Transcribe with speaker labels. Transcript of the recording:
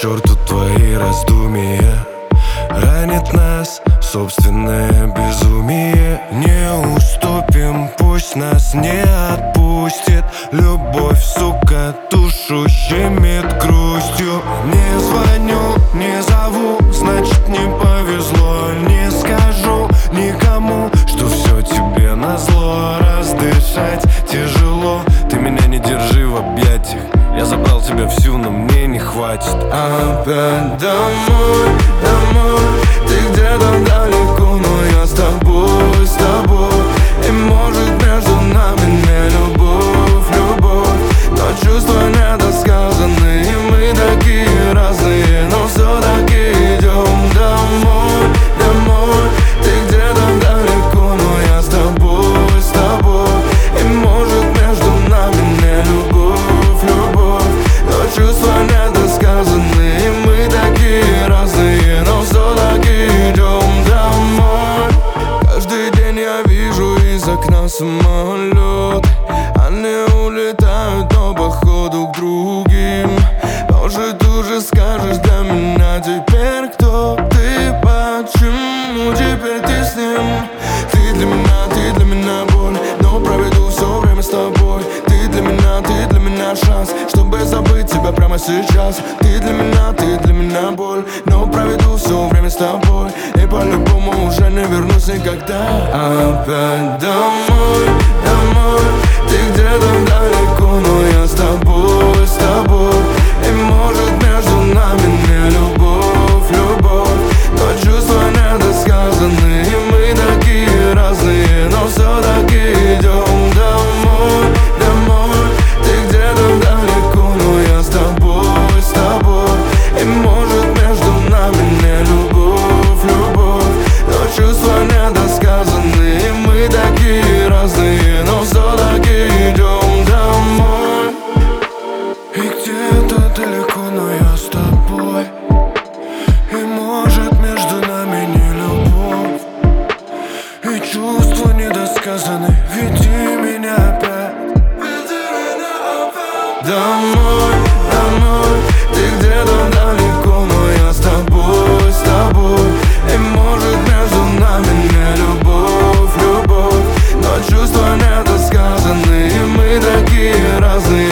Speaker 1: черту твои раздумья. Ранит нас собственное безумие. Не уступим, пусть нас не отпустит любовь, сука, душу щемит грустью. Не звоню, не зову, значит не повезло. Не скажу никому, что все тебе назло. Раздышать тяжело, ты меня не держи в объятиях. Я забрал тебя всю, но мне не хватит.
Speaker 2: Опять домой, домой. Ты где-то далеко, но я с тобой, с тобой. И может между нами не любовь, любовь, но чувства недосказанные. И мы такие разные, но все-таки идем домой, домой. Ты где-то далеко, но я с тобой, с тобой. И может между нами не любовь, любовь, но чувства недосказанные. И мы такие разные, но все-таки идем домой. Каждый день я вижу из окна самолет. Они улетают, но походу к другим. Может, уже скажешь для меня теперь, кто ты, почему теперь ты с ним? Ты для меня боль, но проведу все время с тобой. Ты для меня шанс, чтобы забыть тебя прямо сейчас. Ты для меня боль, но проведу все время с тобой. И по-любому уже не вернусь никогда. Опять домой, домой. Ты где-то далеко, но я с тобой, с тобой. И может между нами не любовь, любовь, но чувства недосказанные. И мы такие разные, но все-таки идем домой, домой. Ты где-то далеко, но я с тобой, с тобой. И может между нами не любовь, любовь, но чувства недосказанные. И мы такие разные, но все-таки идем домой.
Speaker 1: И где-то далеко, но я с тобой. И может между нами не любовь, и чувства недосказаны. Веди меня опять, веди меня опять.
Speaker 2: Домой, домой. Ты где-то далеко, но я с тобой, с тобой. И может между нами не любовь, любовь, но чувства недосказанные. И мы такие разные.